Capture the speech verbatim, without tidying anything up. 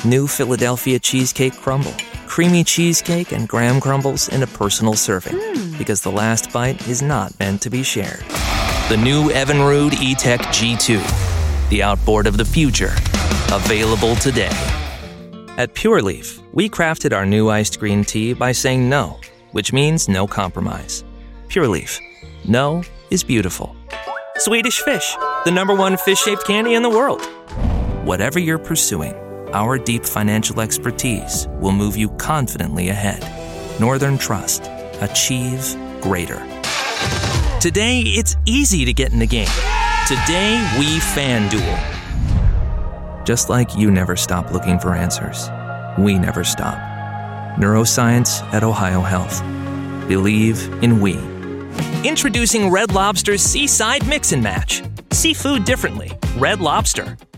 New Philadelphia Cheesecake Crumble. Creamy cheesecake and graham crumbles in a personal serving. Mm. Because the last bite is not meant to be shared. The new Evinrude E-Tech G two. The outboard of the future. Available today. At Pure Leaf, we crafted our new iced green tea by saying no, which means no compromise. Pure Leaf. No is beautiful. Swedish Fish, the number one fish-shaped candy in the world. Whatever you're pursuing, our deep financial expertise will move you confidently ahead. Northern Trust. Achieve greater. Today, it's easy to get in the game. Today, we FanDuel. Just like you never stop looking for answers, we never stop. Neuroscience at Ohio Health. Believe in we. Introducing Red Lobster's Seaside Mix and Match. Seafood differently. Red Lobster.